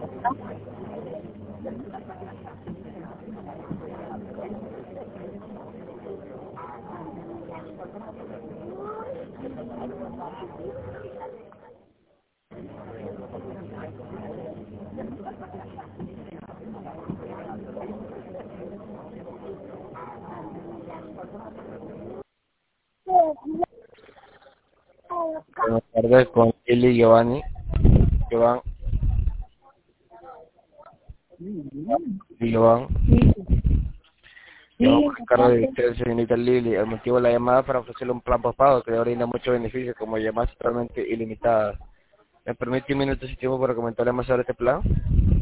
Buenas tardes con Eli y Giovanni. Giovanni y Giovanni. Yo me encargo de usted, señorita Lili. El motivo de la llamada es para ofrecerle un plan postpago que le brinda muchos beneficios, como llamadas totalmente ilimitadas. ¿Me permite un minuto si tiempo para comentarle más sobre este plan?